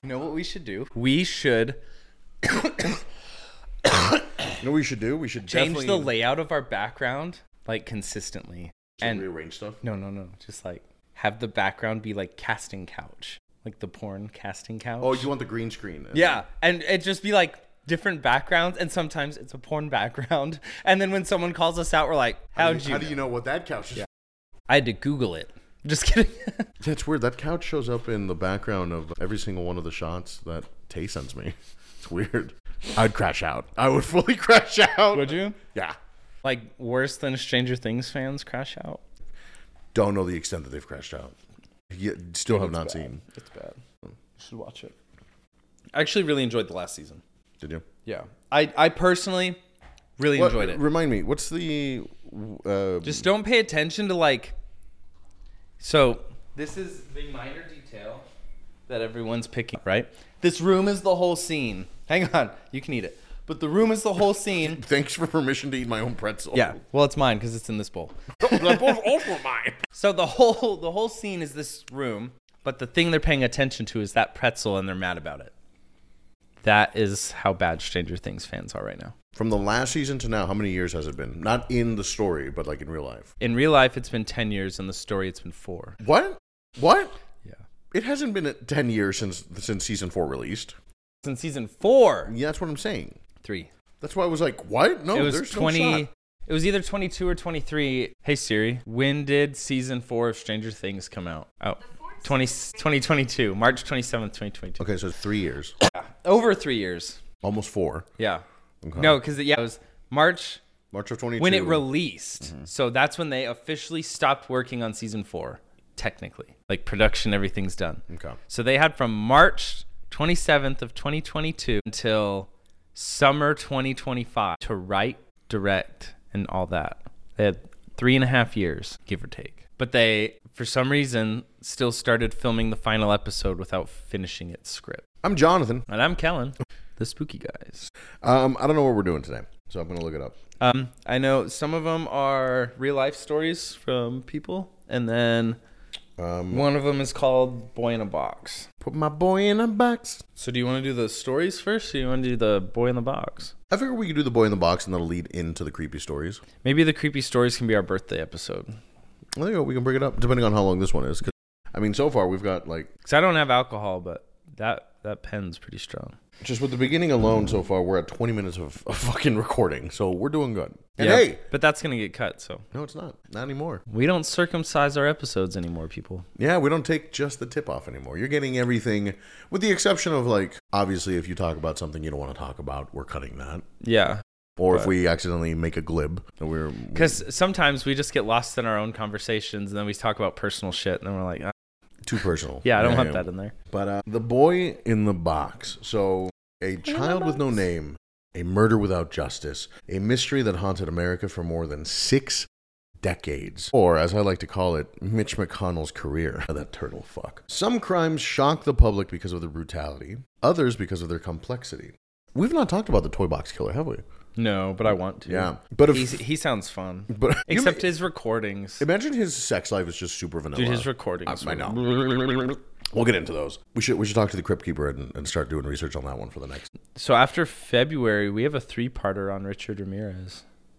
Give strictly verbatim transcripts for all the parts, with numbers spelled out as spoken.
You know what we should do? We should You know what we should do? We should change definitely... the layout of our background like consistently. Should and we rearrange stuff? No, no, no. Just like have the background be like casting couch. Like the porn casting couch. Oh, you want the green screen? Yeah. And it just be like different backgrounds. And sometimes it's a porn background. And then when someone calls us out, we're like, how'd how do you, you How know? do you know what that couch is? Yeah. I had to Google it. Just kidding. That's weird. That couch shows up in the background of every single one of the shots that Tay sends me. It's weird. I'd crash out. I would fully crash out. Would you? Yeah. Like worse than Stranger Things fans crash out? Don't know the extent that they've crashed out. You still have It's not bad. seen. It's bad. You should watch it. I actually really enjoyed the last season. Did you? Yeah. I, I personally really What- enjoyed it. Remind me, what's the... Uh, Just don't pay attention to like... So, this is the minor detail that everyone's picking, right? This room is the whole scene. Hang on. You can eat it. But the room is the whole scene. Thanks for permission to eat my own pretzel. Yeah. Well, it's mine because it's in this bowl. That bowl's also mine. So the whole the whole scene is this room, but the thing they're paying attention to is that pretzel, and they're mad about it. That is how bad Stranger Things fans are right now. From the last season to now, how many years has it been? Not in the story, but like in real life. In real life, it's been ten years. In the story, it's been four. What? What? Yeah. It hasn't been ten years since since season four released. Since season four. Yeah, that's what I'm saying. Three. That's why I was like, what? No, it was there's twenty. no shot. It was either twenty-two or twenty-three. Hey Siri, when did season four of Stranger Things come out? Oh, twenty, twenty twenty-two, March twenty-seventh, twenty twenty-two. Okay, so three years. Over three years. Almost four. Yeah. Okay. No, because yeah, it was March March of twenty-two. when it released. Mm-hmm. So that's when they officially stopped working on season four, technically. Like production, everything's done. Okay. So they had from March twenty-seventh of twenty twenty-two until summer twenty twenty-five to write, direct, and all that. They had three and a half years, give or take. But they, for some reason, still started filming the final episode without finishing its script. I'm Jonathan. And I'm Kellen, the spooky guys. Um, I don't know what we're doing today, so I'm going to look it up. Um, I know some of them are real life stories from people, and then um, one of them is called Boy in a Box. Put my boy in a box. So do you want to do the stories first, or do you want to do the Boy in the Box? I figure we could do the boy in the box, and that'll lead into the creepy stories. Maybe the creepy stories can be our birthday episode. I think we can bring it up, depending on how long this one is. 'Cause, I mean, so far we've got like... Because I don't have alcohol, but that, that pen's pretty strong. Just with the beginning alone so far, we're at twenty minutes of, of fucking recording. So we're doing good. And Yeah, hey! but that's going to get cut, so. No, it's not. Not anymore. We don't circumcise our episodes anymore, people. Yeah, we don't take just the tip off anymore. You're getting everything, with the exception of, like, obviously, if you talk about something you don't want to talk about, we're cutting that. Yeah. Or but, if we accidentally make a glib, then we're... Because sometimes we just get lost in our own conversations, and then we talk about personal shit, and then we're like, ah. Too personal. Yeah, I don't yeah, want yeah. that in there. But uh, the boy in the box. So, a child with no name, a murder without justice, a mystery that haunted America for more than six decades. Or, as I like to call it, Mitch McConnell's career. That turtle fuck. Some crimes shock the public because of their brutality, others because of their complexity. We've not talked about the Toy Box Killer, have we? No, but I want to. Yeah. But if, He's, he sounds fun. but Except you, his recordings. imagine his sex life is just super vanilla. Dude, his recordings. I, I know. We'll get into those. We should we should talk to the Crypt Keeper and, and start doing research on that one for the next. So after February, we have a three-parter on Richard Ramirez.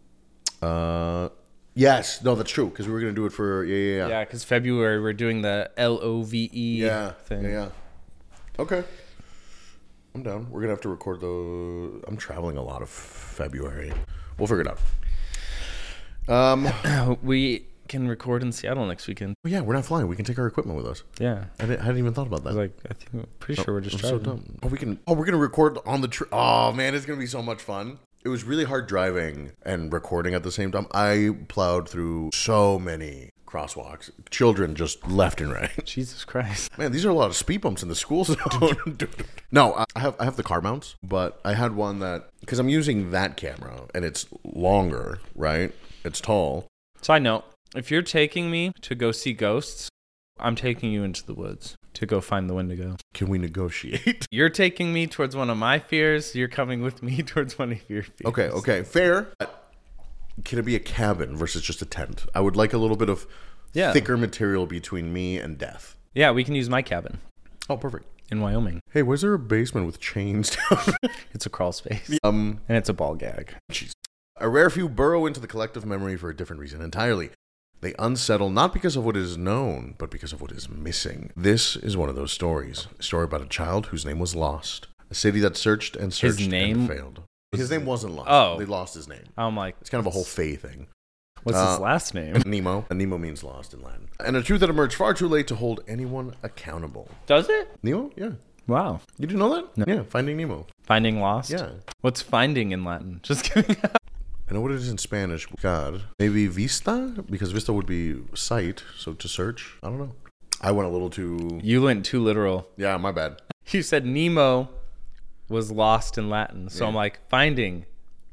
Uh, yes, no, that's true because we were gonna do it for yeah, yeah, yeah, Yeah, because February we're doing the L O V E yeah, thing. yeah, yeah. Okay, I'm down. We're gonna have to record the. I'm traveling a lot of February. We'll figure it out. Um, We can record in Seattle next weekend. yeah, we're not flying. We can take our equipment with us. Yeah. I didn't, I hadn't even thought about I that. was like, I think I'm pretty sure we're just I'm so driving. dumb. Oh, we can. Oh, we're gonna record on the. Tr- oh man, it's gonna be so much fun. It was really hard driving and recording at the same time. I plowed through so many crosswalks, children just left and right. Jesus Christ. Man, these are a lot of speed bumps in the school zone. No, I have I have the car mounts, but I had one that because I'm using that camera and it's longer, right? It's tall. Side note, if you're taking me to go see ghosts, I'm taking you into the woods to go find the Wendigo. Can we negotiate? You're taking me towards one of my fears. You're coming with me towards one of your fears. Okay, okay, fair. Can it be a cabin versus just a tent? I would like a little bit of Yeah. thicker material between me and death. Yeah, we can use my cabin. Oh, perfect. in Wyoming. Hey, was there a basement with chains down? It's a crawl space. um, And it's a ball gag. Jeez. A rare few burrow into the collective memory for a different reason entirely. They unsettle not because of what is known, but because of what is missing. This is one of those stories. A story about a child whose name was lost. A city that searched and searched His name and failed. His name wasn't lost. Oh. They lost his name. I'm like, It's kind of a whole Faye thing. what's Uh, his last name? Nemo. And Nemo means lost in Latin. And a truth that emerged far too late to hold anyone accountable. Does it? Nemo? Yeah. Wow. You didn't know that? No. Yeah, Finding Nemo. Finding Lost? Yeah. What's finding in Latin? Just kidding. I know what it is in Spanish. God. Maybe vista? Because vista would be sight, so to search. I don't know. I went a little too... You went too literal. Yeah, my bad. You said Nemo was lost in Latin. So Yeah. I'm like, finding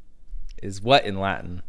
is what in Latin?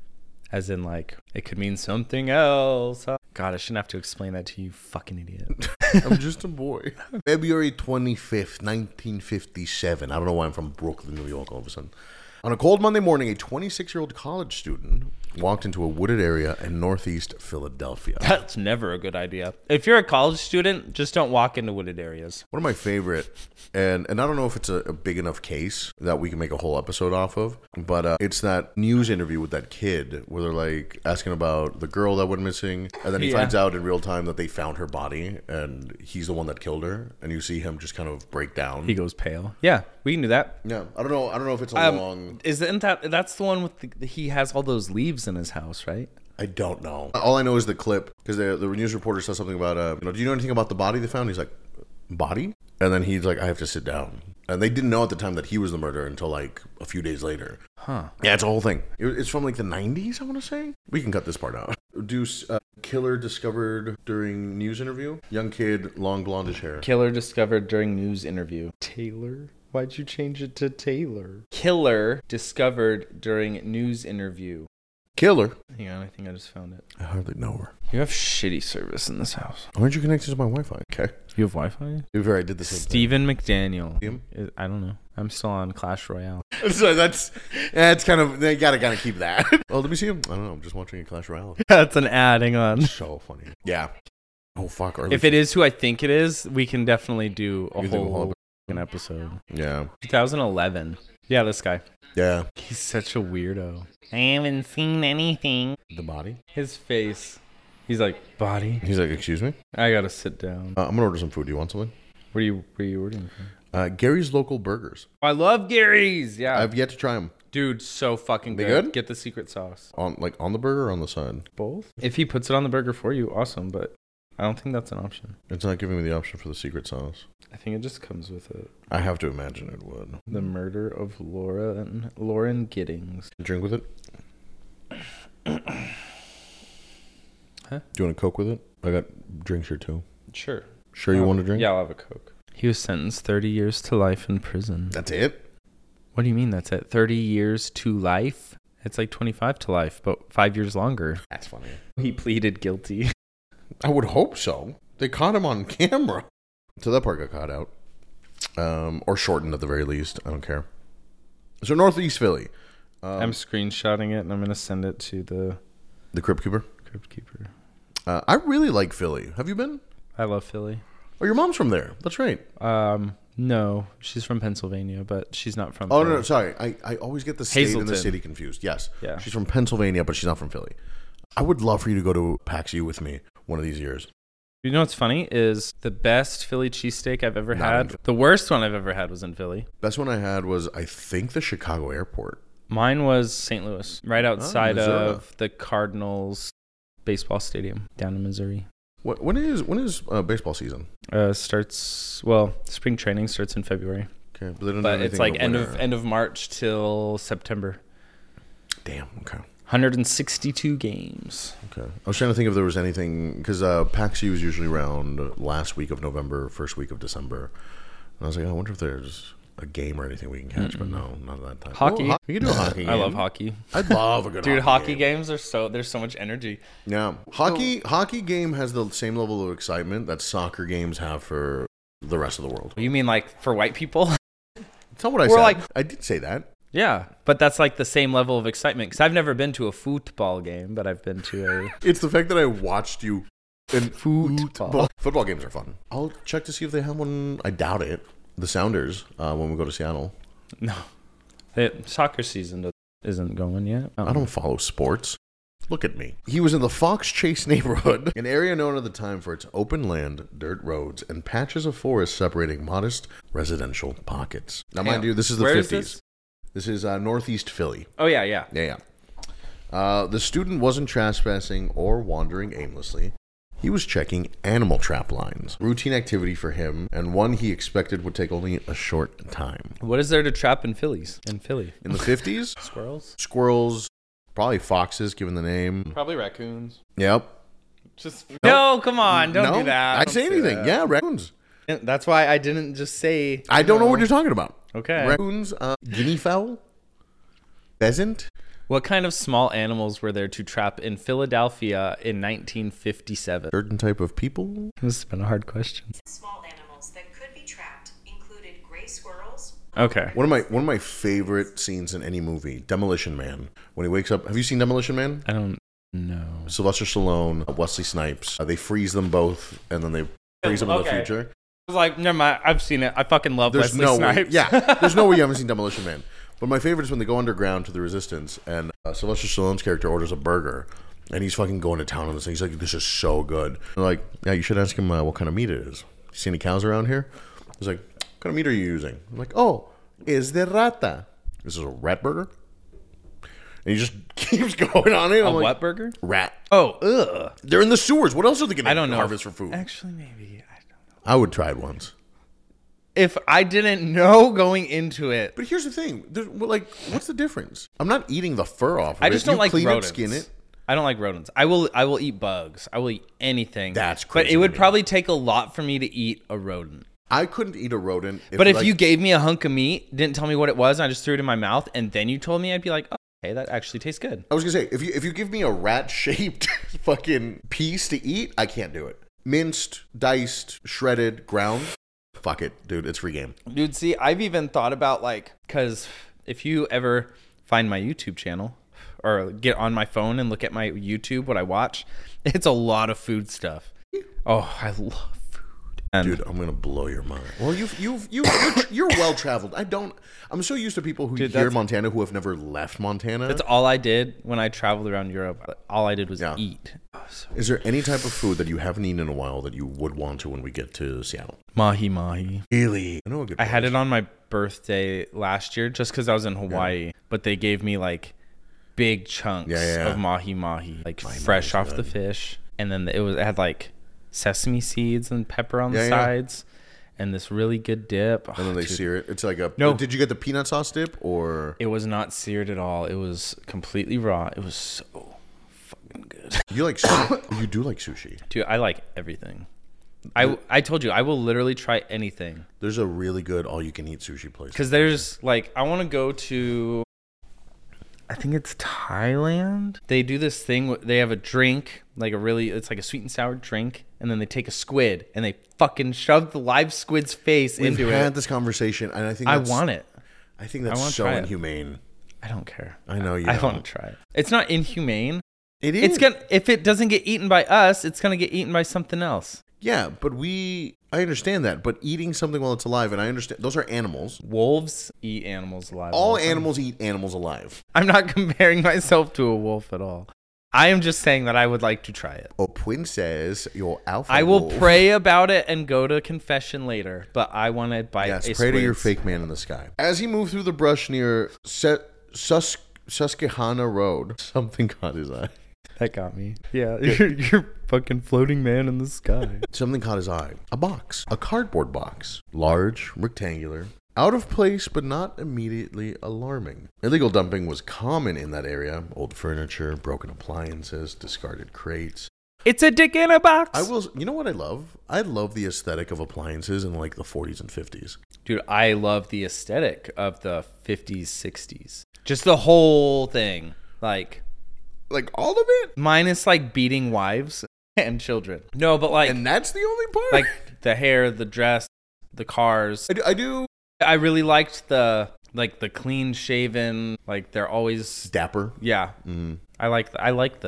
As in, like, it could mean something else. God, I shouldn't have to explain that to you, fucking idiot. I'm just a boy. February twenty-fifth, nineteen fifty-seven. I don't know why I'm from Brooklyn, New York all of a sudden. On a cold Monday morning, a twenty-six-year-old college student walked into a wooded area in northeast Philadelphia. That's never a good idea. If you're a college student, just don't walk into wooded areas. One of my favorite, and, and I don't know if it's a, a big enough case that we can make a whole episode off of, but uh, it's that news interview with that kid where they're like asking about the girl that went missing, and then he Yeah. finds out in real time that they found her body, and he's the one that killed her, and you see him just kind of break down. He goes pale. Yeah, we can do that. Yeah, I don't know. I don't know if it's a Um, long. Isn't that that's the one with the, he has all those leaves in his house, right? I don't know. All I know is the clip because the, the news reporter says something about, uh, you know, do you know anything about the body they found? He's like, body? And then he's like, I have to sit down. And they didn't know at the time that he was the murderer until like a few days later. Huh. Yeah, it's a whole thing. It- It's from like the nineties, I want to say. We can cut this part out. Deuce, uh, killer discovered during news interview. Young kid, long blondish hair. Killer discovered during news interview. Taylor? Why'd you change it to Taylor? Killer discovered during news interview. Killer? Hang on, I think I just found it. I hardly know her. You have shitty service in this house. Why aren't you connected to my Wi-Fi? Okay. You have Wi-Fi? To be fair, I did the same Stephen McDaniel. Him? Is- I don't know. I'm still on Clash Royale. thing. So that's, that's kind of, they gotta kind of keep that. Oh, let me see him. I don't know. I'm just watching a Clash Royale. That's an ad. Hang on. So funny. Yeah. Oh, fuck. Early If it is who I think it is, we can definitely do a You think a whole whole- fucking episode. Yeah. twenty eleven. Yeah, this guy. Yeah. He's such a weirdo. I haven't seen anything. The body? His face. He's like, body? He's like, excuse me? I gotta sit down. Uh, I'm going to order some food. Do you want something? What are you, what are you ordering from? Uh, Gary's Local Burgers. I love Gary's. Yeah. I've yet to try them. Dude, so fucking They good. good? Get the secret sauce. On like on the burger or on the side? Both? If he puts it on the burger for you, awesome. But I don't think that's an option. It's not giving me the option for the secret sauce. I think it just comes with it. I have to imagine it would. The murder of Laura and Lauren Giddings. Drink with it? Huh? Do you want a Coke with it? I got drinks here too. Sure. Sure you I'll- want a drink? Yeah, I'll have a Coke. He was sentenced thirty years to life in prison. That's it? What do you mean that's it? thirty years to life? It's like twenty-five to life, but five years longer. That's funny. He pleaded guilty. I would hope so. They caught him on camera. So that part got caught out. Um, or shortened at the very least. I don't care. So Northeast Philly. Um, I'm screenshotting it and I'm going to send it to the the Crypt Keeper. Crypt Keeper. Uh, I really like Philly. Have you been? I love Philly. Oh, your mom's from there. That's right. Um, no, she's from Pennsylvania, but she's not from Oh, Philly. no, no, sorry. I, I always get the state and Hazleton. the city confused. Yes. Yeah. She's from Pennsylvania, but she's not from Philly. I would love for you to go to PAX U with me one of these years. You know what's funny is the best Philly cheesesteak I've ever Not in had. Philly. The worst one I've ever had was in Philly. Best one I had was, I think, the Chicago airport. Mine was Saint Louis, right outside Missouri. of the Cardinals baseball stadium down in Missouri. What, when is when is uh, baseball season? Uh, starts well, spring training starts in February, Okay, but, they don't do but it's anything like in the end of winter. end of March till September. Damn. Okay. one hundred sixty-two games. Okay. I was trying to think if there was anything because uh, PAX U is usually around last week of November, first week of December. And I was like, oh, I wonder if there's a game or anything we can catch, Mm-mm. but no, not at that time. Hockey. Oh, ho- we can do a hockey game. I love hockey. I'd love a good Dude, hockey hockey game. games are so there's so much energy. Yeah, hockey hockey game has the same level of excitement that soccer games have for the rest of the world. You mean like for white people? It's not what I We're said. like- I did say that. Yeah, but that's like the same level of excitement because I've never been to a football game, but I've been to a. It's the fact that I watched you And Football. Football games are fun. I'll check to see if they have one. I doubt it. The Sounders, uh, when we go to Seattle. No. The soccer season isn't going yet. I don't follow sports. Look at me. He was in the Fox Chase neighborhood, an area known at the time for its open land, dirt roads, and patches of forest separating modest residential pockets. Now, mind you, this is the Where is fifties. this? This is uh, Northeast Philly. Oh, yeah, yeah. Yeah, yeah. Uh, the student wasn't trespassing or wandering aimlessly. He was checking animal trap lines. Routine activity for him, and one he expected would take only a short time. What is there to trap in Phillies? In Philly? In the fifties, Squirrels? squirrels, probably foxes, given the name. Probably raccoons. Yep. Just No, come on. Don't no, do that. I'd Don't say anything. that. Yeah, raccoons. That's why I didn't just say... I don't know what you're talking about. Okay. Raccoons, uh, guinea fowl, pheasant. What kind of small animals were there to trap in Philadelphia in nineteen fifty-seven? Certain type of people. This has been a hard question. Small animals that could be trapped included gray squirrels. Okay. One of my one of my favorite scenes in any movie, Demolition Man. When he wakes up, have you seen Demolition Man? I don't know. Sylvester Stallone, Wesley Snipes. Uh, they freeze them both, and then they freeze them in the Okay. future. I was like, never mind. I've seen it. I fucking love There's Wesley no Snipes. way. Yeah, there's no way you haven't seen Demolition Man. But my favorite is when they go underground to the Resistance, and uh, Sylvester Stallone's character orders a burger, and he's fucking going to town on this thing. He's like, "This is so good." I'm like, yeah, you should ask him uh, what kind of meat it is. You see any cows around here? He's like, what kind of meat are you using? I'm like, oh, is the rata? This is a rat burger. And he just keeps going on it. A I'm like, what burger? Rat. Oh, ugh. They're in the sewers. What else are they going I to don't know. harvest for food? Actually, maybe. I don't know. I would try it once. If I didn't know going into it. But here's the thing. There's, well, like, what's the difference? I'm not eating the fur off of I it. just don't You like clean rodents. it, skin it. I don't like rodents. I will I will eat bugs. I will eat anything. That's But crazy it to would me. probably take a lot for me to eat a rodent. I couldn't eat a rodent. But if like, you gave me a hunk of meat, didn't tell me what it was, and I just threw it in my mouth, and then you told me, I'd be like, oh, okay, that actually tastes good. I was gonna say, if you if you give me a rat shaped fucking piece to eat, I can't do it. Minced, diced, shredded, ground. Fuck it, dude. It's free game. Dude, see, I've even thought about like, because if you ever find my YouTube channel or get on my phone and look at my YouTube, what I watch, it's a lot of food stuff. Oh, I love food. And Dude, I'm gonna blow your mind. Well, you've you've you you're, you're well traveled. I don't. I'm so used to people who Dude, hear that's- Montana who have never left Montana. that's all I did when I traveled around Europe. All I did was Yeah. eat. Oh, so- Is there any type of food that you haven't eaten in a while that you would want to when we get to Seattle? Mahi mahi. Really? I know a good. I had place. it on my birthday last year just because I was in Hawaii, but they gave me like big chunks Yeah, yeah, yeah. of mahi mahi, like fresh off the fish, and then it was it had like sesame seeds and pepper on the Yeah, yeah. sides, and this really good dip. And then Oh, they dude. sear it. It's like a. No. Did you get the peanut sauce dip or? It was not seared at all. It was completely raw. It was so fucking good. You like? su- you do like sushi. Dude, I like everything. I, I told you I will literally try anything. There's a really good all-you-can-eat sushi place. Because there's like, I want to go to, I think it's Thailand. They do this thing, wh- they have a drink, like a really, it's like a sweet and sour drink. And then they take a squid and they fucking shove the live squid's face We've into had it. this conversation, and I think I that's, want it. I think I that's wanna so try it. inhumane. I don't care. I know you. I don't. want to try it. It's not inhumane. It is. It's gonna, if it doesn't get eaten by us, it's going to get eaten by something else. Yeah, but we. I understand that, but eating something while it's alive, and I understand those are animals. Wolves eat animals alive. All the time. animals eat animals alive. I'm not comparing myself to a wolf at all. I am just saying that I would like to try it. Oh, princess, your alpha. I will wolf. pray about it and go to confession later, but I want to bite Yes, a pray to your squid. fake man in the sky. As he moved through the brush near Se- Sus- Susquehanna Road, something caught his eye. That got me. Yeah, you're, you're fucking floating man in the sky. Something caught his eye. A box. A cardboard box. Large, rectangular. Out of place, but not immediately alarming. Illegal dumping was common in that area. Old furniture, broken appliances, discarded crates. It's a dick in a box. I will. You know what I love? I love the aesthetic of appliances in like the forties and fifties. Dude, I love the aesthetic of the fifties, sixties. Just the whole thing. Like, Like all of it? minus like beating wives and children. No, but like, And that's the only part? like the hair, the dress, the cars. I do, I do I really liked the like the clean shaven, like they're always dapper. yeah. Mm. I like the, I like the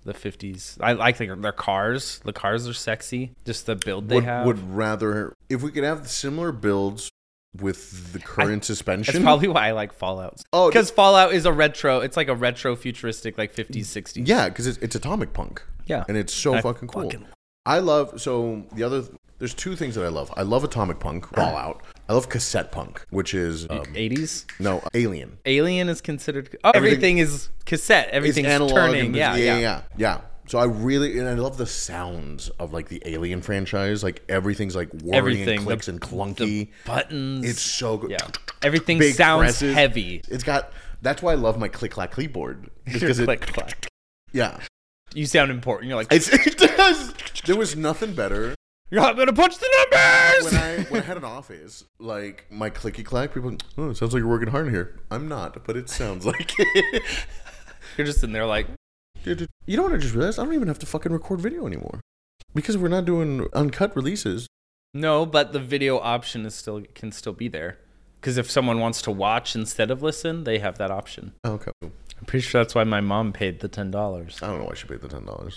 the fifties. I like their, their cars. The cars are sexy. Just the build they would, have. would rather if we could have similar builds with the current suspension. That's probably why I like Fallout. Oh, because Fallout is a retro. It's like a retro futuristic, like fifties, sixties. Yeah, because it's, it's atomic punk. Yeah, and it's so I fucking cool. fucking- I love so the other. There's two things that I love. I love atomic punk, Fallout. I love cassette punk, which is um, eighties. no Alien. Alien is considered. Oh, everything, everything is cassette. Everything's It's analog turning. and- Yeah, yeah, yeah, yeah, yeah, yeah. So I really and I love the sounds of like the Alien franchise. Like everything's like whirring Everything, and clicks the- and clunky. The buttons. It's so good. Yeah, everything Big sounds presses. heavy. It's got. That's why I love my click clack keyboard. Because it, Click clack. yeah, You sound important. You're like, it's, it does. There was nothing better. you're not gonna punch the numbers. When I when I had an office, like my clicky clack, people, oh, it sounds like you're working hard in here. I'm not, but it sounds like it. You're just in there like, You know what I just realized? I don't even have to fucking record video anymore because we're not doing uncut releases. no, but the video option is still can still be there. Because if someone wants to watch instead of listen, they have that option. Oh, okay. I'm pretty sure that's why my mom paid the ten dollars. I don't know why she paid the ten dollars.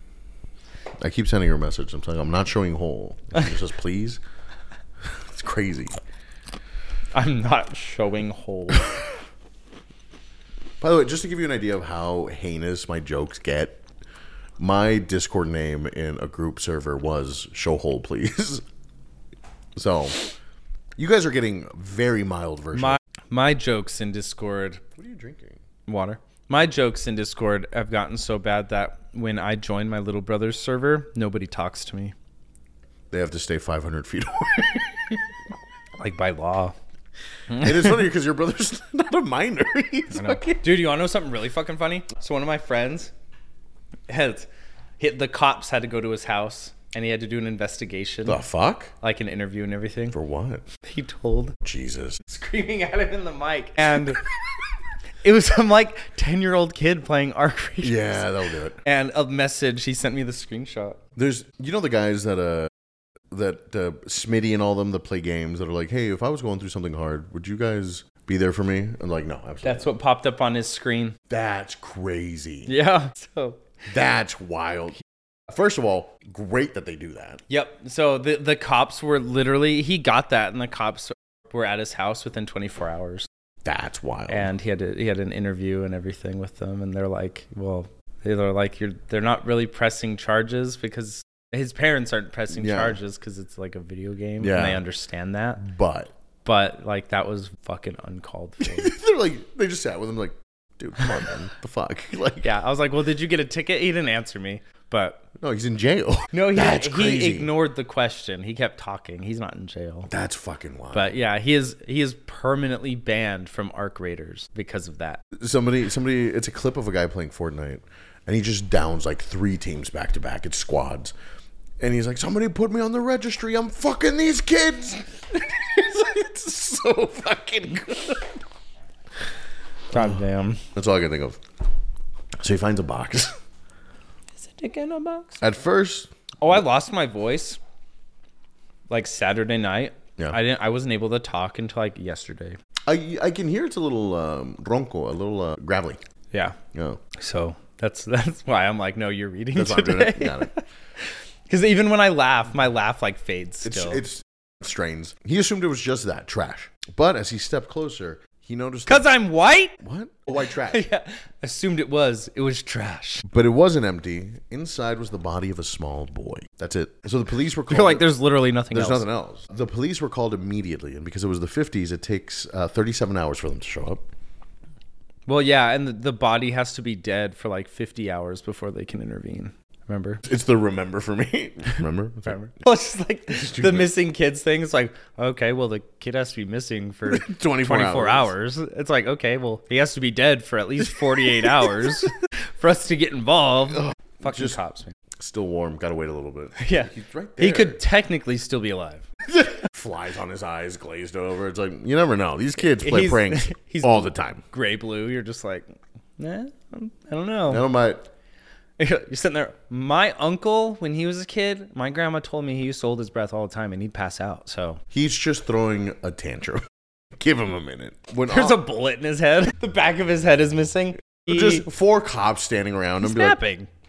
I keep sending her a message. I'm saying I'm not showing whole. She says please. It's crazy. I'm not showing whole. By the way, just to give you an idea of how heinous my jokes get, my Discord name in a group server was show hole please. So you guys are getting very mild version. My my jokes in Discord, What are you drinking? water. My jokes in Discord have gotten so bad that when I join my little brother's server, nobody talks to me. They have to stay five hundred feet away. Like by law. It is funny because your brother's not a minor. He's I know. fucking- Dude, you want to know something really fucking funny? So one of my friends had hit the cops had to go to his house and he had to do an investigation, The fuck? like an interview and everything. For what? He told Jesus. screaming at him in the mic, and it was some like ten year old kid playing Arc Raiders. Yeah, that'll do it. And a message, he sent me the screenshot. There's, you know, the guys that uh that uh, Smitty and all them that play games that are like, hey, if I was going through something hard, would you guys be there for me? I'm like, no, absolutely. That's what popped up on his screen. That's crazy. Yeah. So That's wild. First of all, great that they do that. yep. So the the cops were literally he got that, and the cops were at his house within twenty-four hours. That's wild. And he had to, he had an interview and everything with them, and they're like, well, they're like, you're they're not really pressing charges because his parents aren't pressing Yeah. charges because it's like a video game, Yeah. and they understand that. But But like that was fucking uncalled for. they're like, they just sat with him like, dude, come on, man. The fuck? Like, Yeah, I was like, well, did you get a ticket? He didn't answer me, but no, he's in jail. no, he That's he crazy. ignored the question. He kept talking. He's not in jail. That's fucking wild. But yeah, he is he is permanently banned from Arc Raiders because of that. somebody, somebody, it's a clip of a guy playing Fortnite, and he just downs like three teams back to back. It's squads. And he's like, somebody put me on the registry. I'm fucking these kids. It's so fucking good. God damn. That's all I can think of. So he finds a box. Is a dick in a box? At first, Oh, I lost my voice like Saturday night. Yeah. I didn't I wasn't able to talk until like yesterday. I I can hear it's a little um, ronco, a little uh, gravelly. Yeah. Yeah. So that's that's why I'm like, no, you're reading That's why I'm doing today. it. Got it. Because even when I laugh, my laugh like fades It's, still. it's strains. He assumed it was just that, trash. But as he stepped closer, he noticed... Because I'm white? What? Oh, white trash. Yeah. Assumed it was. It was trash. But it wasn't empty. Inside was the body of a small boy. That's it. So the police were called... You're like, there's literally nothing There's else. nothing else. The police were called immediately, and because it was the fifties, it takes uh, thirty-seven hours for them to show up. Well, yeah, and the, the body has to be dead for like fifty hours before they can intervene. Remember? It's the remember for me. Remember? Remember? Well, it's just like the missing kids thing. It's like, okay, well, the kid has to be missing for twenty-four twenty-four hours. It's like, okay, well, he has to be dead for at least forty-eight hours for us to get involved. Fucking just- cops, man. Still warm. Gotta wait a little bit. Yeah. He's right there. He could technically still be alive. Flies on his eyes, glazed over. It's like, you never know. These kids play He's- pranks he's- all the time. Gray blue. You're just like, nah, I don't know. Never mind. You're sitting there. My uncle, when he was a kid, my grandma told me he used to hold his breath all the time and he'd pass out. So He's just throwing a tantrum. Give him a minute. When there's all- a bullet in his head. The back of his head is missing. He, just four cops standing around he's and be like, napping.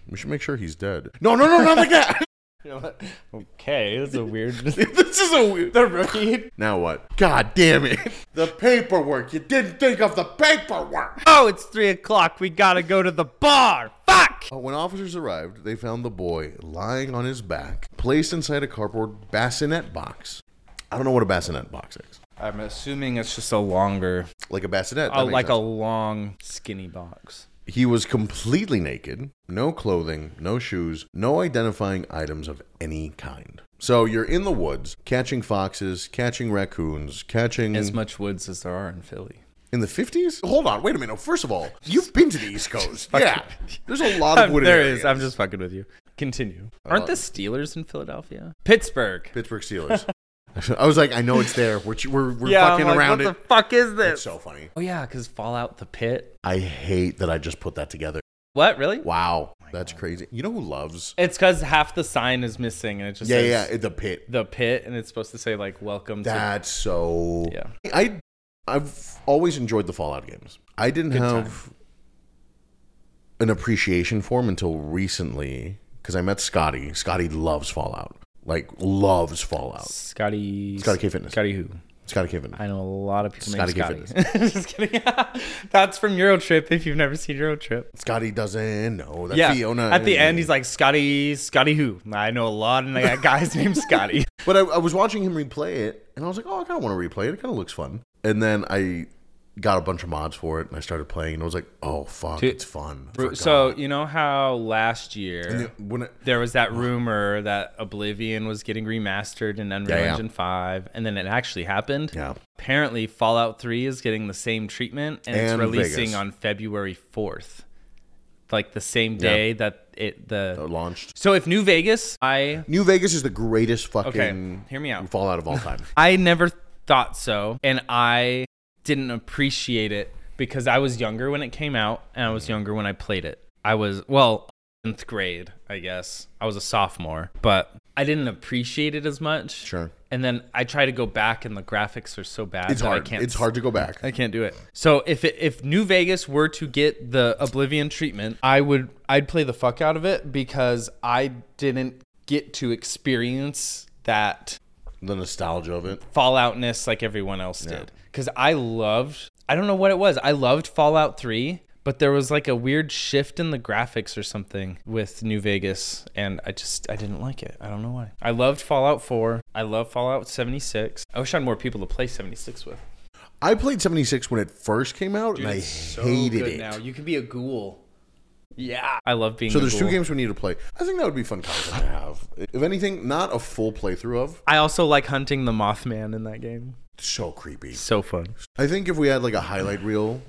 We should make sure he's dead. No, no, no, not like that. You know what? Okay, this is a weird. This is a weird. The rookie. Now what? God damn it. The paperwork. You didn't think of the paperwork. Oh, it's three o'clock. We gotta go to the bar. Fuck! Uh, When officers arrived, they found the boy lying on his back, placed inside a cardboard bassinet box. I don't know what a bassinet box is. I'm assuming it's just a longer, Like a bassinet. uh, that makes like a sense. long, skinny box. He was completely naked, no clothing, no shoes, no identifying items of any kind. So you're in the woods, catching foxes, catching raccoons, catching... As much woods as there are in Philly. In the fifties? Hold on, wait a minute. First of all, you've been to the East Coast. Yeah. There's a lot of wooded There areas. is. I'm just fucking with you. Continue. I Aren't love the Steelers in Philadelphia? Pittsburgh. Pittsburgh Steelers. I was like, I know it's there. We're, we're, we're Yeah, fucking I'm like, around what it. the fuck is this? It's so funny. Oh yeah, because Fallout the Pit. I hate that I just put that together. What, really? Wow. That's crazy. You know who loves... It's because half the sign is missing and it just Yeah, says yeah, the pit. the pit and it's supposed to say like welcome That's so... Yeah. I, I've always enjoyed the Fallout games. I didn't Good have an appreciation for them until recently because I met Scotty. Scotty loves Fallout. Like, loves to Fallout. Scotty. Scotty K Fitness. Scotty who? Scotty K Fitness. I know a lot of people Scotty named K Scotty. Just kidding. That's from Eurotrip if you've never seen Eurotrip. Scotty doesn't know that Yeah. Fiona... At the end, he's like, Scotty, Scotty who? I know a lot of guys named Scotty. But I, I was watching him replay it, and I was like, oh, I kind of want to replay it. It kind of looks fun. And then I got a bunch of mods for it, and I started playing, and I was like, oh, fuck, Dude, it's fun. I So, forgot. you know how last year And then when it, there was that rumor that Oblivion was getting remastered in Unreal Yeah, yeah. Engine five, and then it actually happened? yeah. Apparently, Fallout three is getting the same treatment, and, it's And releasing Vegas. on February fourth. Like the same day that it the Uh, launched. So if New Vegas, I New Vegas is the greatest fucking Okay, hear me out. Fallout of all time. I never thought so, and I didn't appreciate it because I was younger when it came out, and I was younger when I played it. I was well, tenth grade, I guess. I was a sophomore, but I didn't appreciate it as much. Sure. And then I try to go back, and the graphics are so bad It's that hard. I can't. It's hard to go back. I can't do it. So if it, if New Vegas were to get the Oblivion treatment, I would I'd play the fuck out of it because I didn't get to experience that The nostalgia of it. Falloutness like everyone else Yeah. did. Because I loved, I don't know what it was. I loved Fallout three, but there was like a weird shift in the graphics or something with New Vegas, and I just I didn't like it. I don't know why. I loved Fallout four. I love Fallout seventy-six. I wish I had more people to play seventy-six with. I played seventy-six when it first came out, and I it's so hated good it. now. You can be a ghoul. Yeah, I love being. So a there's two ghoul. games we need to play. I think that would be fun content to have. If anything, not a full playthrough of. I also like hunting the Mothman in that game. So creepy. So fun. I think if we had like a highlight reel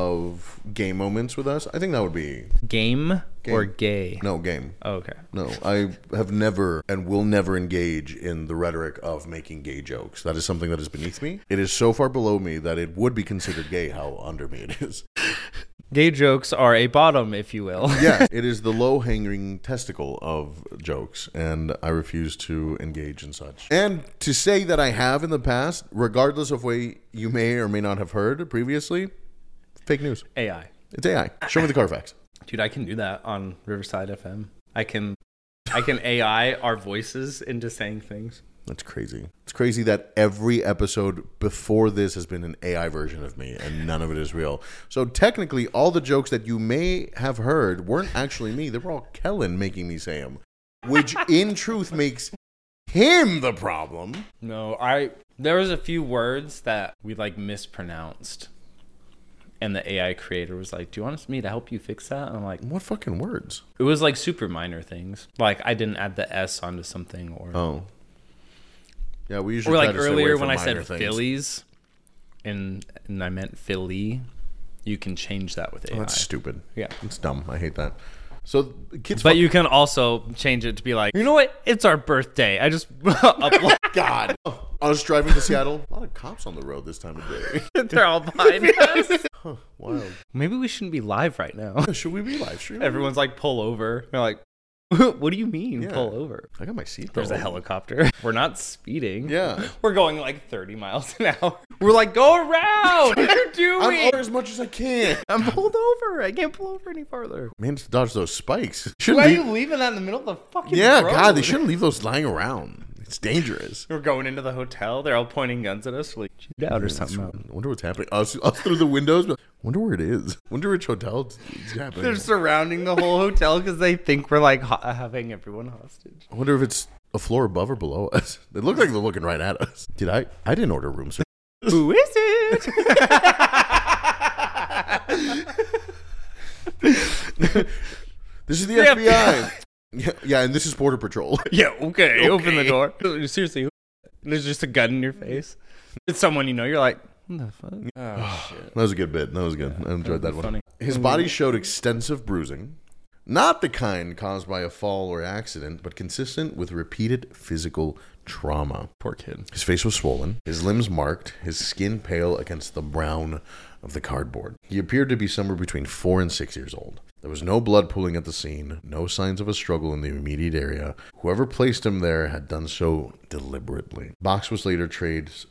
of game moments with us, I think that would be Game, or Game. gay? no game. Oh, okay. No, I have never and will never engage in the rhetoric of making gay jokes. That is something that is beneath me. It is so far below me that it would be considered gay how under me it is. Gay jokes are a bottom, if you will. Yeah, it is the low-hanging testicle of jokes, and I refuse to engage in such. And to say that I have in the past, regardless of way you may or may not have heard previously, fake news. A I. It's A I. Show me the Carfax. Dude, I can do that on Riverside F M. I can I can A I our voices into saying things. That's crazy. It's crazy that every episode before this has been an A I version of me, and none of it is real. So technically, all the jokes that you may have heard weren't actually me. They were all Kellen making me say them, which in truth makes him the problem. No, I there was a few words that we like mispronounced. And the A I creator was like, "Do you want me to help you fix that?" And I'm like, What fucking words? it was like super minor things. Like I didn't add the S onto something or Oh. Yeah, we usually or try like to stay away earlier from when I minor said things. Phillies and and I meant Philly, you can change that with A I. Oh, that's stupid. Yeah. It's dumb. I hate that. So kids But fuck- you can also change it to be like, you know what? It's our birthday. I just upload. God. I was driving to Seattle. A lot of cops on the road this time of day. They're all behind us. Huh, wild. Maybe we shouldn't be live right now. Should we be live streaming? Everyone's like, pull over. They're like, What do you mean, Yeah. pull over? I got my seat. There's a helicopter. We're not speeding. Yeah. We're going like thirty miles an hour. We're like, go around. What are you doing? I'm over as much as I can. I'm pulled over. I can't pull over any farther. Man, just dodge those spikes. Why Shouldn't are leave- you leaving that in the middle of the fucking Yeah, road? God, they shouldn't leave those lying around. It's dangerous. We're going into the hotel. They're all pointing guns at us. Like, shoot out or something. Out. I wonder what's happening. Us, us through the windows. But wonder where it is. Wonder which hotel it's, it's happening. They're surrounding the whole hotel because they think we're like ho- having everyone hostage. I wonder if it's a floor above or below us. They look like they're looking right at us. Did I? I didn't order room service. Who is it? This is the The F B I. Yeah, yeah, and this is Border Patrol. Yeah, okay, Open the Okay. door. Seriously, who- there's just a gun in your face. It's someone you know. You're like, what the fuck? Oh, shit. That was a good bit. That was good. I enjoyed that That'd be one. funny. His body showed extensive bruising, not the kind caused by a fall or accident, but consistent with repeated physical trauma. Poor kid. His face was swollen, his limbs marked, his skin pale against the brown of the cardboard. He appeared to be somewhere between four and six years old. There was no blood pooling at the scene, no signs of a struggle in the immediate area. Whoever placed him there had done so deliberately. Box was later traced.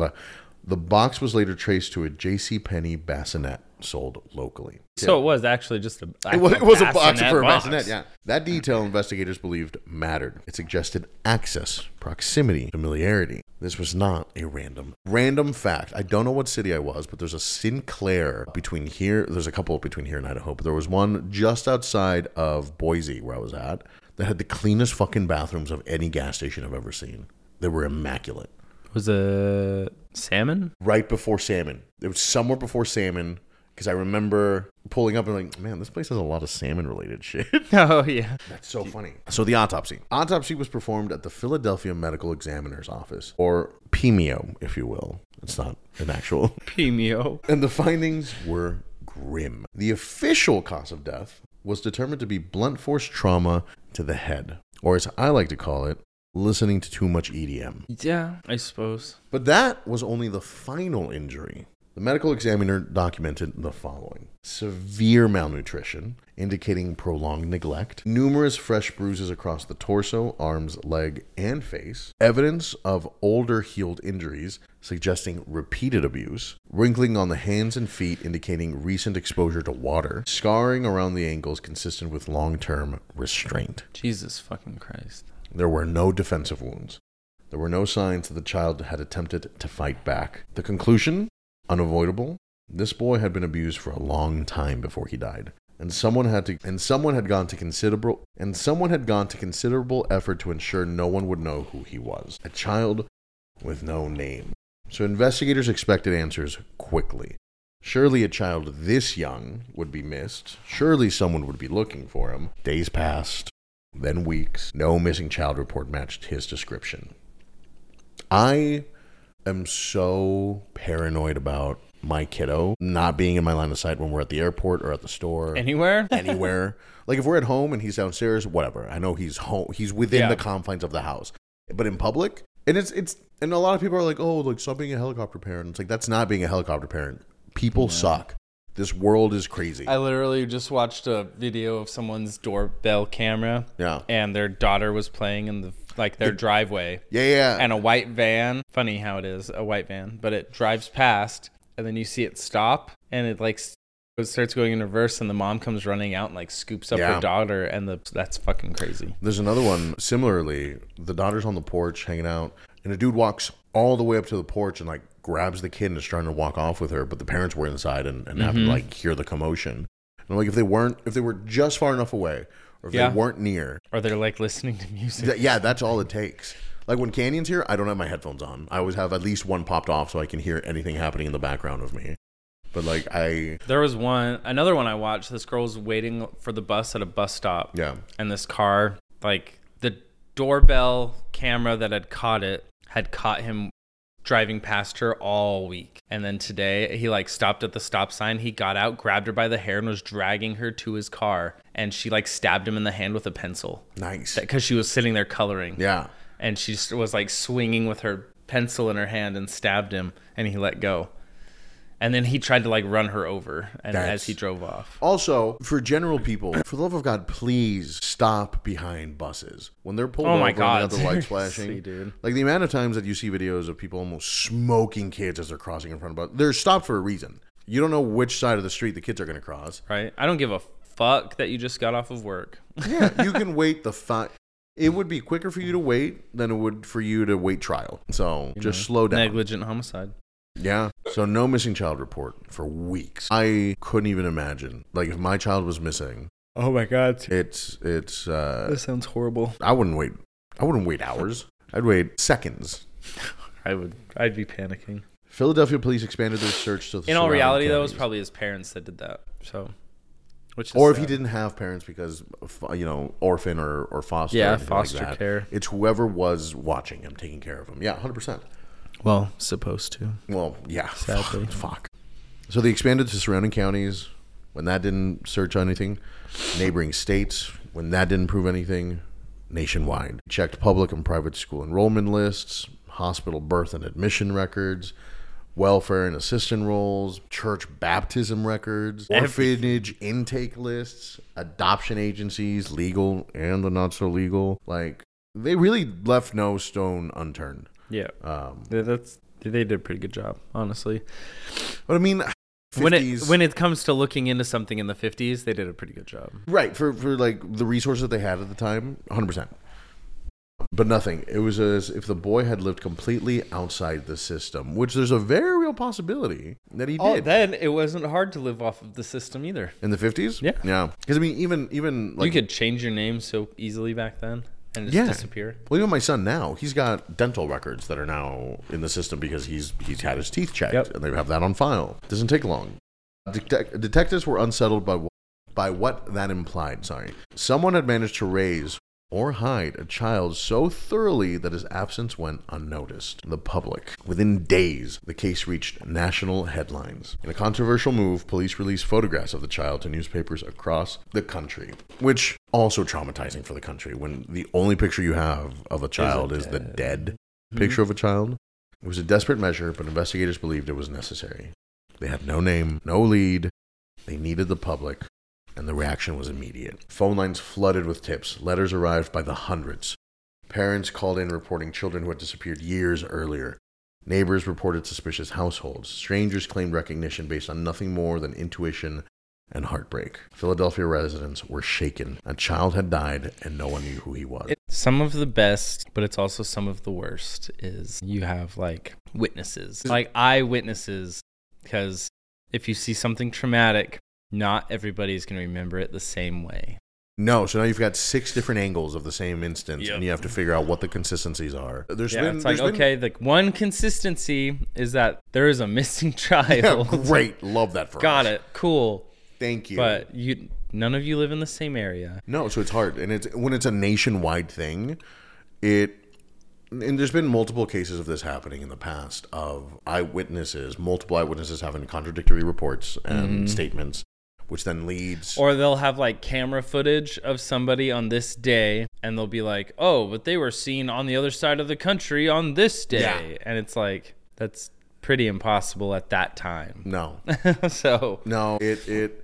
The box was later traced to a JCPenney bassinet sold locally. So it was actually just a. It was, it was a box bassinet for a box. bassinet, yeah. That detail investigators believed mattered. It suggested access, proximity, familiarity. This was not a random, random fact. I don't know what city I was, but there's a Sinclair between here. There's a couple between here and Idaho, but there was one just outside of Boise where I was at that had the cleanest fucking bathrooms of any gas station I've ever seen. They were immaculate. Was a salmon? Right before Salmon. It was somewhere before Salmon. Because I remember pulling up and like, man, this place has a lot of salmon-related shit. Oh, yeah. That's so funny. So the autopsy. Autopsy was performed at the Philadelphia Medical Examiner's Office, or P M E O, if you will. It's not an actual. P M E O. And the findings were grim. The official cause of death was determined to be blunt force trauma to the head, or as I like to call it, listening to too much E D M. Yeah, I suppose. But that was only the final injury. The medical examiner documented the following: severe malnutrition, indicating prolonged neglect, numerous fresh bruises across the torso, arms, leg, and face, evidence of older healed injuries suggesting repeated abuse, wrinkling on the hands and feet indicating recent exposure to water, scarring around the ankles consistent with long-term restraint. Jesus fucking Christ. There were no defensive wounds. There were no signs that the child had attempted to fight back. The conclusion? Unavoidable. This boy had been abused for a long time before he died, and someone had to and someone had gone to considerable and someone had gone to considerable effort to ensure no one would know who he was. A child with no name. So investigators expected answers quickly. Surely a child this young would be missed. Surely someone would be looking for him. Days passed, then weeks. No missing child report matched his description. I am so paranoid about my kiddo not being in my line of sight when we're at the airport or at the store. Anywhere? Anywhere. Like if we're at home and he's downstairs, whatever. I know he's home. He's within Yeah. the confines of the house. But in public, and it's it's and a lot of people are like, oh, like stop being a helicopter parent. It's like that's not being a helicopter parent. People suck. This world is crazy. I literally just watched a video of someone's doorbell camera. Yeah. And their daughter was playing in the like their driveway. Yeah, yeah. And a white van. Funny how it is, a white van, but it drives past and then you see it stop and it like it starts going in reverse and the mom comes running out and like scoops up Yeah. her daughter and the that's fucking crazy. There's another one. Similarly, the daughter's on the porch hanging out, and a dude walks all the way up to the porch and like grabs the kid and is trying to walk off with her, but the parents were inside and, and have to like hear the commotion. And I'm like, if they weren't, if they were just far enough away, or if Yeah. they weren't near, Or they're like listening to music. th- yeah, that's all it takes. Like when Canyon's here, I don't have my headphones on. I always have at least one popped off so I can hear anything happening in the background of me. But like I, There was one, another one I watched. This girl was waiting for the bus at a bus stop. yeah, And this car, like the doorbell camera that had caught it, had caught him driving past her all week. And then today he like stopped at the stop sign. He got out, grabbed her by the hair and was dragging her to his car. And she like stabbed him in the hand with a pencil nice. because she was sitting there coloring. Yeah, And she just was like swinging with her pencil in her hand and stabbed him and he let go. And then he tried to like run her over and That's- as he drove off. Also, for general people, for the love of God, please stop behind buses when they're pulled Oh over my and God, they have the lights seriously, flashing. dude. Like the amount of times that you see videos of people almost smoking kids as they're crossing in front of buses. They're stopped for a reason. You don't know which side of the street the kids are going to cross. Right? I don't give a fuck that you just got off of work. Yeah, you can wait the fi- It would be quicker for you to wait than it would for you to wait trial. So just slow down. Negligent homicide. Yeah. So no missing child report for weeks. I couldn't even imagine. Like if my child was missing, Oh my God. it's it's. uh That sounds horrible. I wouldn't wait. I wouldn't wait hours. I'd wait seconds. I would. I'd be panicking. Philadelphia police expanded their search to the In all surrounding reality, though, it was counties. probably his parents that did that. So, which is Or if he sad. didn't have parents because, you know, orphan or, or foster. or Yeah, anything like foster that, care. It's whoever was watching him, taking care of him. Yeah, one hundred percent. Well, supposed to. Well, yeah. Sadly. Fuck. So they expanded to surrounding counties. When that didn't search anything, neighboring states. When that didn't prove anything, nationwide. Checked public and private school enrollment lists, hospital birth and admission records, welfare and assistant rolls, church baptism records, orphanage intake lists, adoption agencies, legal and the not so legal. Like, they really left no stone unturned. Yeah. Um, Yeah, That's they did a pretty good job, honestly. but I mean, When it fifties when it comes to looking into something in the fifties, they did a pretty good job. right, for, for like the resources that they had at the time, one hundred percent. But nothing. It was as if the boy had lived completely outside the system, which there's a very real possibility that he Oh, did. then it wasn't hard to live off of the system either. In the fifties? Yeah. Yeah. Because, I mean, even, even like. You could change your name so easily back then and just Yeah. disappear. Well, even my son now, he's got dental records that are now in the system because he's he's had his teeth checked, Yep. and they have that on file. Doesn't take long. Detec- detectives were unsettled by, wh- by what that implied. Sorry. Someone had managed to raise or hide a child so thoroughly that his absence went unnoticed. The public. Within days, the case reached national headlines. In a controversial move, police released photographs of the child to newspapers across the country, which also traumatizing for the country when the only picture you have of a child is, the dead picture of a child. It was a desperate measure, but investigators believed it was necessary. They had no name, no lead. They needed the public. And the reaction was immediate. Phone lines flooded with tips. Letters arrived by the hundreds. Parents called in reporting children who had disappeared years earlier. Neighbors reported suspicious households. Strangers claimed recognition based on nothing more than intuition and heartbreak. Philadelphia residents were shaken. A child had died and no one knew who he was. It, some of the best, but it's also some of the worst is you have like witnesses, like eyewitnesses, because if you see something traumatic, not everybody's going to remember it the same way. No, so now you've got six different angles of the same instance, Yep. and you have to figure out what the consistencies are. There's Yeah, been, it's like, there's been- okay, like one consistency is that there is a missing child. Yeah, great, love that for Got us. it. Cool. Thank you. But you, none of you live in the same area. No, so it's hard, and it's when it's a nationwide thing. It and there's been multiple cases of this happening in the past of eyewitnesses, multiple eyewitnesses having contradictory reports and statements, which then leads. Or they'll have like camera footage of somebody on this day and they'll be like, oh, but they were seen on the other side of the country on this day. Yeah. And it's like, that's pretty impossible at that time. no, So, no, it it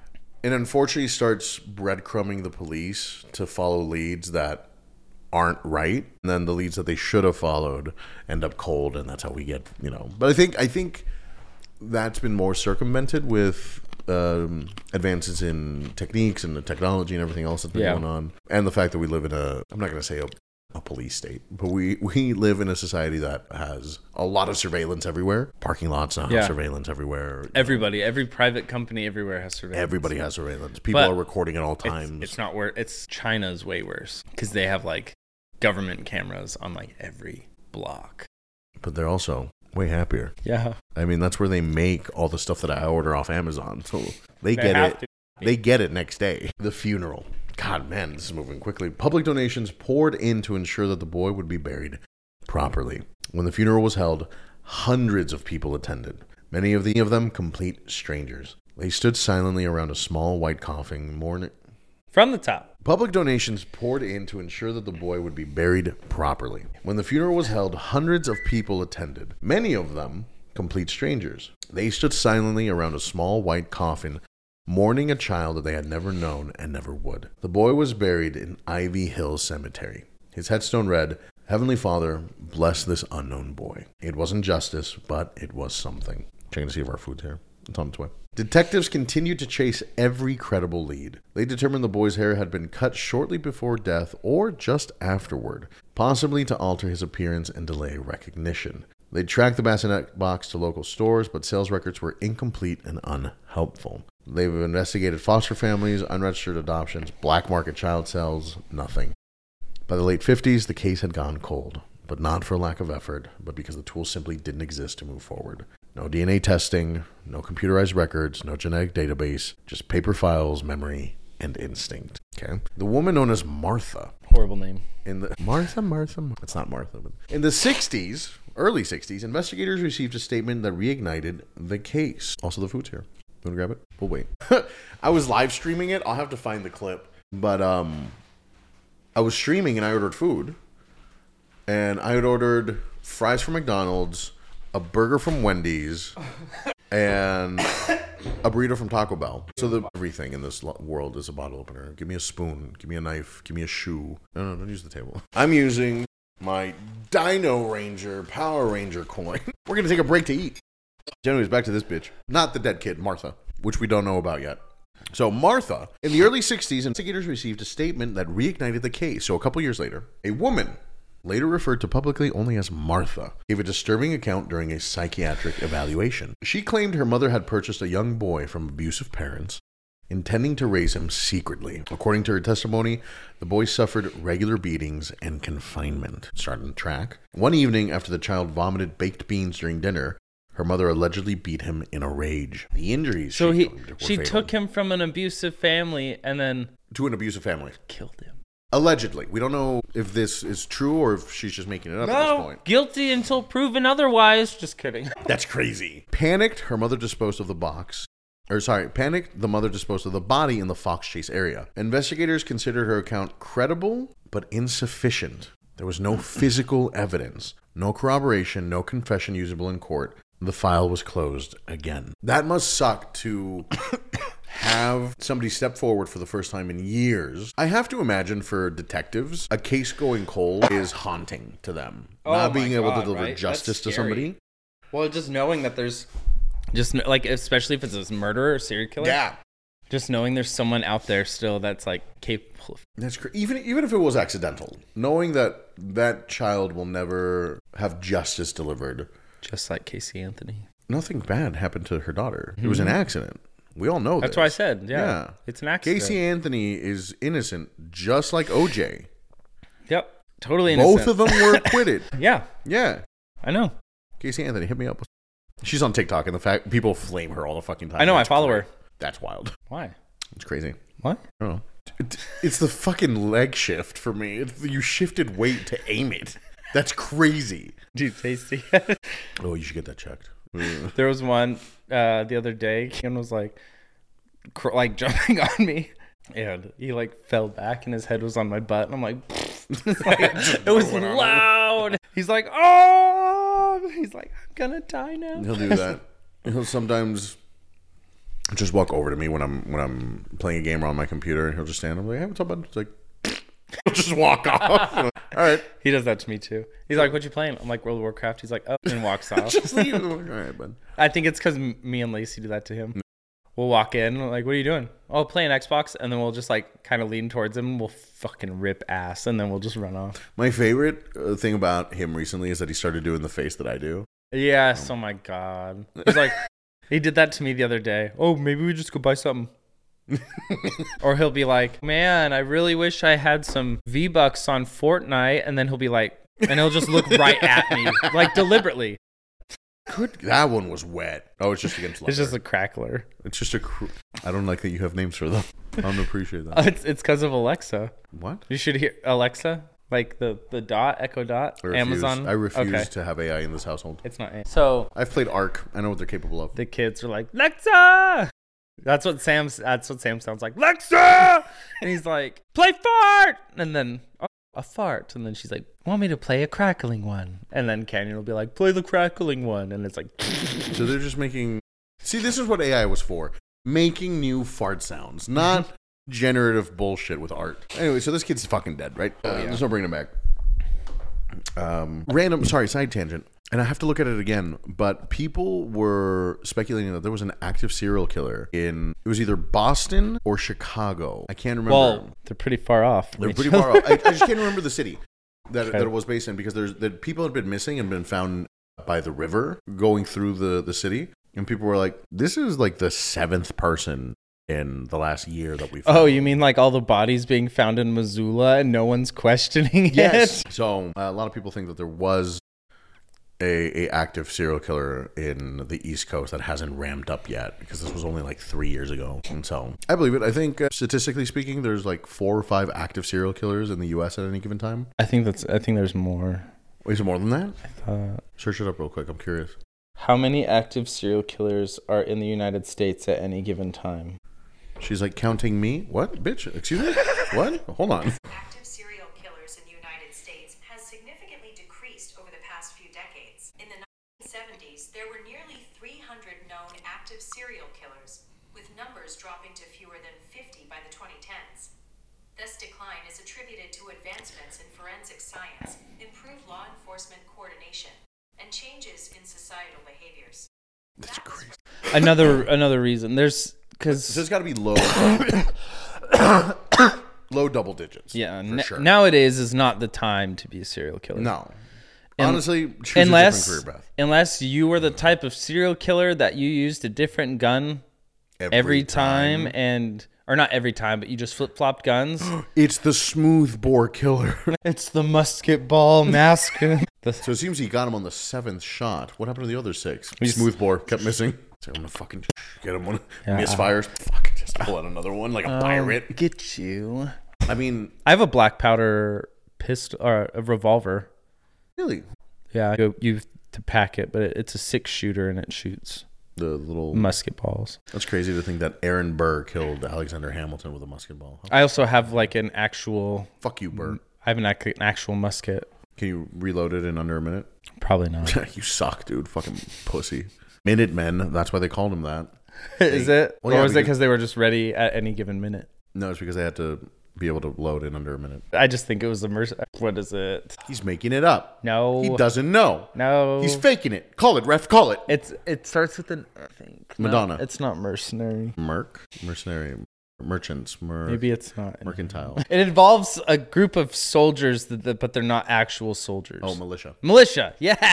it unfortunately starts breadcrumbing the police to follow leads that aren't right, and then the leads that they should have followed end up cold, and that's how we get, you know. But I think I think that's been more circumvented with um, advances in techniques and the technology and everything else that's been Yeah. going on, and the fact that we live in a I'm not going to say a, a police state, but we we live in a society that has a lot of surveillance everywhere. Parking lots now have Yeah. surveillance everywhere. everybody, every private company everywhere has surveillance. Everybody has surveillance. People But are recording at all It's, times. it's not where it's China's way worse because they have like government cameras on like every block. But they're also way happier. Yeah. I mean, that's where they make all the stuff that I order off Amazon. So they, They get have it. to. They get it next day. The funeral. God, man, this is moving quickly. Public donations poured in to ensure that the boy would be buried properly. When the funeral was held, hundreds of people attended. Many of, the, of them complete strangers. They stood silently around a small white coffin, mourning. From the top. Public donations poured in to ensure that the boy would be buried properly. When the funeral was held, hundreds of people attended. Many of them complete strangers. They stood silently around a small white coffin, mourning a child that they had never known and never would. The boy was buried in Ivy Hill Cemetery. His headstone read, "Heavenly Father, bless this unknown boy." It wasn't justice, but it was something. Checking to see if our food's here. It's on its way. Detectives continued to chase every credible lead. They determined the boy's hair had been cut shortly before death or just afterward, possibly to alter his appearance and delay recognition. They tracked the bassinet box to local stores, but sales records were incomplete and unhelpful. They've investigated foster families, unregistered adoptions, black market child sales, nothing. By the late fifties, the case had gone cold, but not for lack of effort, but because the tools simply didn't exist to move forward. No D N A testing, no computerized records, no genetic database, just paper files, memory, and instinct. Okay. The woman known as Martha. Horrible name. In the Martha, Martha, Martha. It's not Martha. But in the sixties, early sixties, investigators received a statement that reignited the case. Also, the food's here. You want to grab it? We'll wait. I was live streaming it. I'll have to find the clip. But um, I was streaming and I ordered food. And I had ordered fries from McDonald's, a burger from Wendy's, and a burrito from Taco Bell. So the, everything in this world is a bottle opener. Give me a spoon. Give me a knife. Give me a shoe. No, no, don't use the table. I'm using my Dino Ranger Power Ranger coin. We're going to take a break to eat. Anyways, back to this bitch. Not the dead kid, Martha, which we don't know about yet. So Martha, in the early sixties, investigators received a statement that reignited the case. So a couple years later, a woman, later referred to publicly only as Martha, gave a disturbing account during a psychiatric evaluation. She claimed her mother had purchased a young boy from abusive parents, intending to raise him secretly. According to her testimony, the boy suffered regular beatings and confinement. Starting to track. One evening, after the child vomited baked beans during dinner, her mother allegedly beat him in a rage. The injuries So she he claimed were she fatal. took him from an abusive family and then to an abusive family. killed him. Allegedly. We don't know if this is true or if she's just making it up at this No, point. guilty until proven otherwise. Just kidding. That's crazy. Panicked, her mother disposed of the box. Or sorry, panicked, the mother disposed of the body in the Fox Chase area. Investigators considered her account credible, but insufficient. There was no physical evidence, no corroboration, no confession usable in court. The file was closed again. That must suck to have somebody step forward for the first time in years. I have to imagine for detectives, a case going cold is haunting to them. Oh Not my being able God, to deliver right? justice That's to somebody. Well, just knowing that there's just kn- like, especially if it's a murderer or serial killer. Yeah. Just knowing there's someone out there still that's like capable of. That's cra- even even if it was accidental, knowing that that child will never have justice delivered. Just like Casey Anthony. Nothing bad happened to her daughter. It was an accident. We all know That's this. what I said. Yeah. Yeah. It's an accident. Casey Anthony is innocent, just like O J. Yep. Totally innocent. Both of them were acquitted. Yeah. Yeah. I know. Casey Anthony, hit me up. She's on TikTok, and the fact people flame her all the fucking time. I know. I That's follow great. her. That's wild. Why? It's crazy. What? I don't know. It- It's the fucking leg shift for me. It's, you shifted weight to aim it. That's crazy. Dude, tasty. Oh, you should get that checked. Ugh. There was one uh, the other day. Ken was like, cr- like jumping on me, and he like fell back, and his head was on my butt, and I'm like, like it was loud. He's like, oh, he's like, I'm gonna die now. He'll do that. He'll sometimes just walk over to me when I'm when I'm playing a game or on my computer, and he'll just stand up like, hey, what's up, bud? It's like, he'll just walk off. All right. He does that to me too. He's like, what you playing? I'm like, World of Warcraft. He's like, oh, and walks off. Just leave. All right, bud. I think it's because me and Lacey do that to him. We'll walk in, we're like, what are you doing? Oh, playing Xbox. And then we'll just like kind of lean towards him. We'll fucking rip ass, and then we'll just run off. My favorite uh, thing about him recently is that he started doing the face that I do. Yes. Oh my God. He's like, he did that to me the other day. Oh, maybe we just go buy something. Or he'll be like, man, I really wish I had some V-Bucks on Fortnite. And then he'll be like, and he'll just look right at me, like deliberately. Good. That one was wet. Oh, it's just against It's just leather. a crackler. It's just a. Cr- I don't like that you have names for them. I don't appreciate that. Oh, it's it's because of Alexa. What? You should hear Alexa, like the, the dot, Echo Dot, I refuse. Amazon. I refuse Okay. to have A I in this household. It's not. So I've played Ark. I know what they're capable of. the kids are like, Lexa! That's what Sam's, that's what Sam sounds like. Lexa! And he's like, play fart! And then, oh, a fart. And then she's like, want me to play a crackling one? And then Canyon will be like, play the crackling one. And it's like... So they're just making... See, this is what A I was for. Making new fart sounds, not generative bullshit with art. Anyway, so this kid's fucking dead, right? Uh, yeah. There's no bringing him back. Um, random, sorry, side tangent. And I have to look at it again, but people were speculating that there was an active serial killer in, it was either Boston or Chicago. I can't remember. Well, they're pretty far off. They're pretty far off. I, I just can't remember the city that, okay. that it was based in, because there's that people had been missing and been found by the river going through the, the city. And people were like, this is like the seventh person in the last year that we've found. Oh, you mean like all the bodies being found in Missoula and no one's questioning it? Yes. So uh, a lot of people think that there was A, a active serial killer in the East Coast that hasn't ramped up yet, because this was only like three years ago. And so I believe it. I think uh, statistically speaking, there's like four or five active serial killers in the U S at any given time. I think that's. I think there's more. Wait, is there more than that? I thought. Search it up real quick. I'm curious. How many active serial killers are in the United States at any given time? She's like, counting me? What? Bitch, excuse me? What? Hold on. Active serial killers in the United States has significantly decreased over the past few decades. In the nineteen seventies, there were nearly three hundred known active serial killers, with numbers dropping to fewer than fifty by the twenty tens. This decline is attributed to advancements in forensic science, improved law enforcement coordination, and changes in societal behaviors. That's That crazy. Another another reason. There's because So it's got to be low, low double digits. yeah. for N- sure. Nowadays is not the time to be a serial killer. No. Un- Honestly, choose unless a different career path. unless you were the type of serial killer that you used a different gun Every, every time, and or not every time, but you just flip flopped guns. It's the smooth bore killer. It's the musket ball mask. The- So it seems he got him on the seventh shot. What happened to the other six? He's- Smooth bore kept missing. So I'm gonna fucking get him one. Yeah. Misfires. Fuck. Just pull out another one like a I'll pirate. get you. I mean, I have a black powder pistol or a revolver. really, Yeah, you you have to pack it, but it, it's a six shooter and it shoots the little. musket balls. That's crazy to think that Aaron Burr killed Alexander Hamilton with a musket ball. Huh? I also have like an actual. Fuck you, Burr. I have an, ac- an actual musket. Can you reload it in under a minute? Probably not. You suck, dude. Fucking pussy. Minutemen. That's why they called him that. Is it? Well, or yeah, was it because- because they were just ready at any given minute? No, it's because they had to be able to load in under a minute. I just think it was the merc. What is it? He's making it up. No. He doesn't know. No. He's faking it. Call it, ref. Call it. It's it starts with an. I think No, Madonna. it's not mercenary. Merc, mercenary, merchants, mer- Maybe it's not mercantile. It involves a group of soldiers, that, that, but they're not actual soldiers. Oh, militia. Militia. Yeah.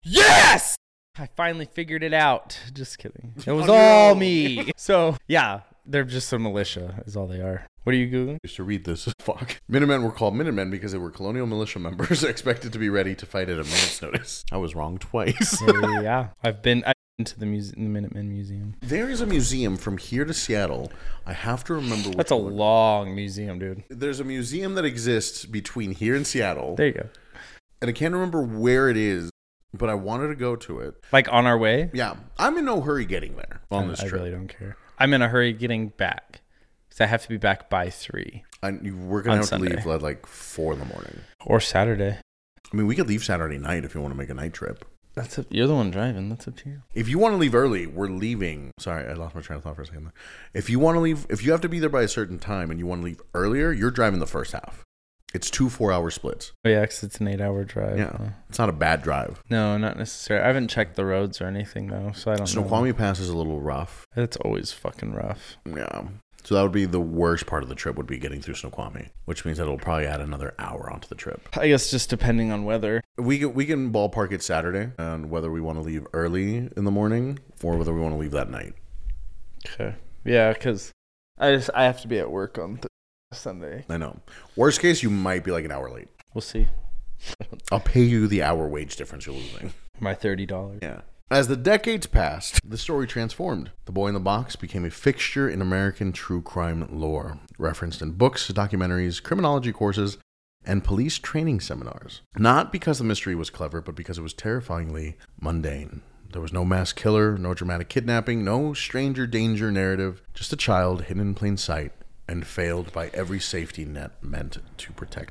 Yes. I finally figured it out. Just kidding. It was On your all own. me. So yeah, they're just a militia. Is all they are. What are you googling? Used to read this. Fuck. Minutemen were called Minutemen because they were colonial militia members expected to be ready to fight at a minute's notice. I was wrong twice. Yeah, I've been. I've been to the muse- the Minutemen Museum. There is a museum from here to Seattle. I have to remember which That's a one. long museum, dude. There's a museum that exists between here and Seattle, There you go. and I can't remember where it is, but I wanted to go to it. Like on our way. Yeah, I'm in no hurry getting there on this I trip. really don't care. I'm in a hurry getting back because I have to be back by three I, you- we're gonna On have Sunday. to leave at like four in the morning. or Saturday. I mean, we could leave Saturday night if you want to make a night trip. That's up, you're the one driving. That's up to you. If you want to leave early, we're leaving. Sorry, I lost my train of thought for a second there. If you want to leave, if you have to be there by a certain time and you want to leave earlier, you're driving the first half. It's two four-hour splits. Oh yeah, 'cause it's an eight-hour drive. Yeah, Uh, it's not a bad drive. No, not necessarily. I haven't checked the roads or anything though, so I don't know. Snoqualmie Pass is a little rough. It's always fucking rough. Yeah. So that would be the worst part of the trip would be getting through Snoqualmie, which means that it'll probably add another hour onto the trip. I guess just depending on weather. We can, we can ballpark it Saturday and whether we want to leave early in the morning or whether we want to leave that night. Okay. Yeah, because I just I have to be at work on th- Sunday. I know. Worst case, you might be like an hour late. We'll see. I'll pay you the hour wage difference you're losing. My thirty dollars. Yeah. As the decades passed, the story transformed. The Boy in the Box became a fixture in American true crime lore, referenced in books, documentaries, criminology courses, and police training seminars. Not because the mystery was clever, but because it was terrifyingly mundane. There was no mass killer, no dramatic kidnapping, no stranger danger narrative, just a child hidden in plain sight and failed by every safety net meant to protect him.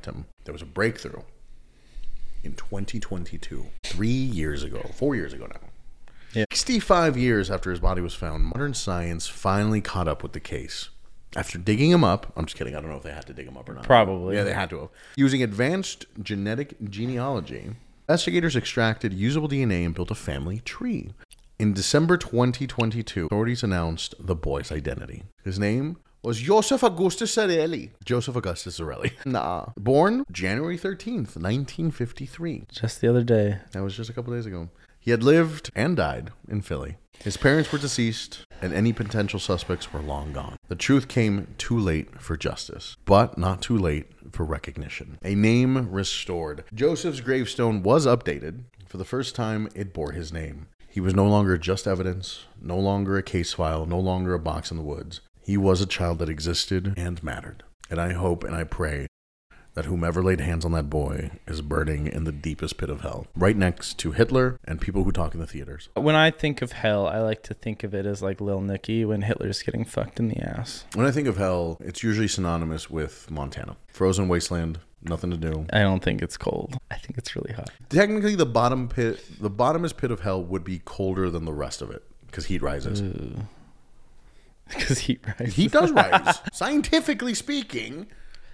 there was a breakthrough in twenty twenty-two, three years ago, four years ago now. Yeah. sixty-five years after his body was found, modern science finally caught up with the case. After digging him up, I'm just kidding, I don't know if they had to dig him up or not. Probably. Yeah, they had to have. Using advanced genetic genealogy, investigators extracted usable D N A and built a family tree. In December twenty twenty-two, authorities announced the boy's identity. His name was Joseph Augustus Zarelli. Joseph Augustus Zarelli. Nah. Born January thirteenth, nineteen fifty-three. Just the other day. That was just a couple days ago. He had lived and died in Philly. His parents were deceased, and any potential suspects were long gone. The truth came too late for justice, but not too late for recognition. A name restored. Joseph's gravestone was updated. For the first time, it bore his name. He was no longer just evidence, no longer a case file, no longer a box in the woods. He was a child that existed and mattered. And I hope and I pray that whomever laid hands on that boy is burning in the deepest pit of hell, right next to Hitler and people who talk in the theaters. When I think of hell, I like to think of it as like Lil Nicky when Hitler's getting fucked in the ass. When I think of hell, it's usually synonymous with Montana. Frozen wasteland, nothing to do. I don't think it's cold. I think it's really hot. Technically, the bottom pit, the bottomest pit of hell would be colder than the rest of it because heat rises. Because heat rises. Heat does rise. Scientifically speaking.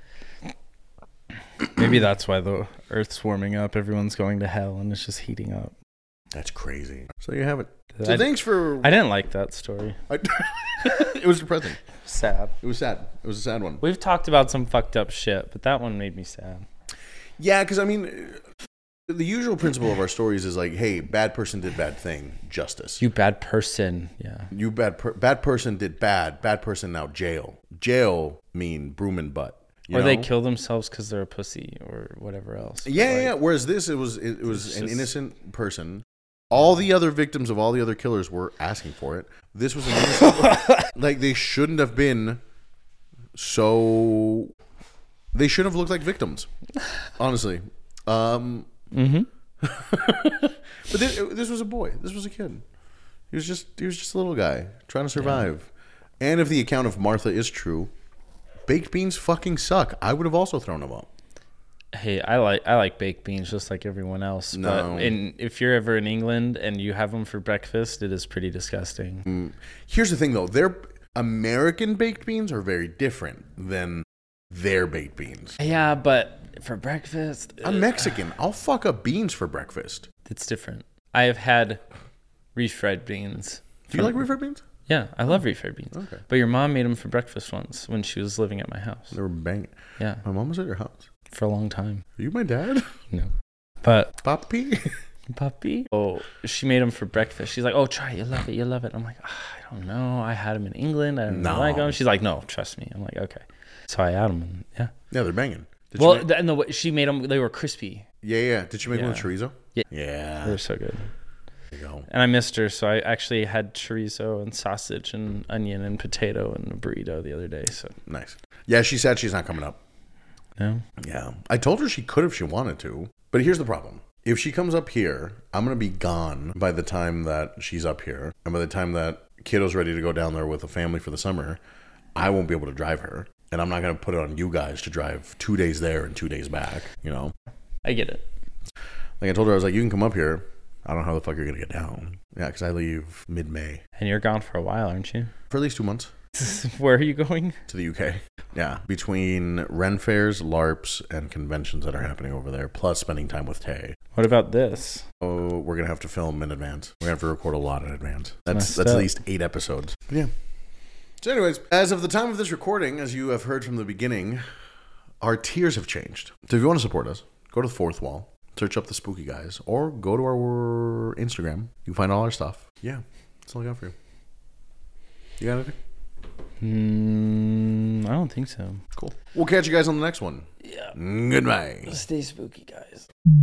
Maybe that's why the Earth's warming up. Everyone's going to hell and it's just heating up. That's crazy. So you have it. So I, thanks for... I didn't like that story. I, it was depressing. Sad. It was sad. It was a sad one. We've talked about some fucked up shit, but that one made me sad. Yeah, because I mean, the usual principle of our stories is like, hey, bad person did bad thing, justice. You bad person. Yeah. You bad per- bad person did bad. Bad person now jail. Jail mean broom and butt. You or know? they kill themselves because they're a pussy or whatever else. Yeah, like, yeah, yeah. Whereas this, it was it, it was it's an just- innocent person. All the other victims of all the other killers were asking for it. This was an innocent. Like they shouldn't have been. So they should have looked like victims. Honestly. Um, mm-hmm. But this, this was a boy. This was a kid. He was just he was just a little guy trying to survive. Yeah. And if the account of Martha is true, baked beans fucking suck. I would have also thrown them up. Hey, I like I like baked beans just like everyone else. No. But in, if you're ever in England and you have them for breakfast, it is pretty disgusting. Mm. Here's the thing, though. Their American baked beans are very different than their baked beans. Yeah, but for breakfast... I'm Mexican. I'll fuck up beans for breakfast. It's different. I have had refried beans. Do you like refried beans? Yeah, I love refried beans. Okay. But your mom made them for breakfast once when she was living at my house. They were banging. Yeah, My mom was at your house. for a long time. Are you my dad? No. But, Papi? puppy? Oh, she made them for breakfast. She's like, oh, try it. You love it. You love it. I'm like, oh, I don't know. I had them in England. I don't No. like them. She's like, no, trust me. I'm like, okay. So I had them. And, yeah. Yeah, they're banging. Did Well, you make- th- no, she made them. They were crispy. yeah, yeah. Did you make one with Yeah. chorizo? Yeah. Yeah. They're so good. There you go. And I missed her, so I actually had chorizo and sausage and onion and potato and a burrito the other day. So Nice. Yeah, she said she's not coming up. no, Yeah. I told her she could if she wanted to. But here's the problem. If she comes up here, I'm going to be gone by the time that she's up here. And by the time that kiddo's ready to go down there with a family for the summer, I won't be able to drive her. And I'm not going to put it on you guys to drive two days there and two days back, you know? I get it. Like I told her, I was like, you can come up here. I don't know how the fuck you're going to get down. Yeah, because I leave mid-May. And you're gone for a while, aren't you? For at least two months. Where are you going? To the U K. Yeah. Between Ren fairs, LARPs, and conventions that are happening over there, plus spending time with Tay. What about this? Oh, we're going to have to film in advance. We're going to have to record a lot in advance. That's Messed that's at up. least eight episodes. Yeah. So anyways, as of the time of this recording, as you have heard from the beginning, our tiers have changed. So if you want to support us, go to the fourth wall, search up the Spooky Guys, or go to our Instagram. You can find all our stuff. Yeah. That's all I got for you. You got anything? Mm, I don't think so. Cool. We'll catch you guys on the next one. Yeah. Goodbye. Stay spooky, guys.